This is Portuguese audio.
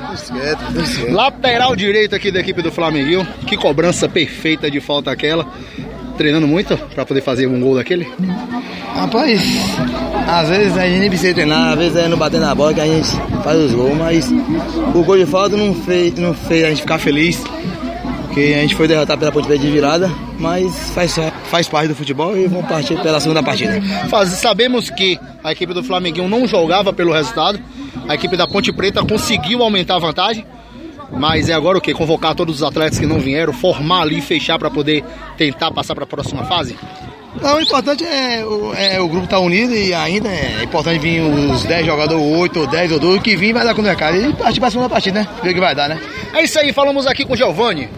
Lateral direito aqui da equipe do Flamenguinho. Que cobrança perfeita de falta aquela. Treinando muito pra poder fazer um gol daquele? Rapaz, às vezes a gente nem precisa treinar, às vezes é no bater na bola que a gente faz os gols, mas o gol de falta não fez a gente ficar feliz, porque a gente foi derrotado pela Ponte Preta de virada, mas faz parte do futebol e vamos partir pela segunda partida. Sabemos que a equipe do Flamenguinho não jogava pelo resultado, a equipe da Ponte Preta conseguiu aumentar a vantagem, mas é agora o que? Convocar todos os atletas que não vieram, formar ali e fechar para poder tentar passar para a próxima fase? Não, o importante é o grupo estar unido e ainda é importante vir os 10 jogadores, 8 ou 10 ou 12, que vir vai dar contra a cara e partir para a segunda partida, né? Ver o que vai dar, né? É isso aí, falamos aqui com o Giovanni.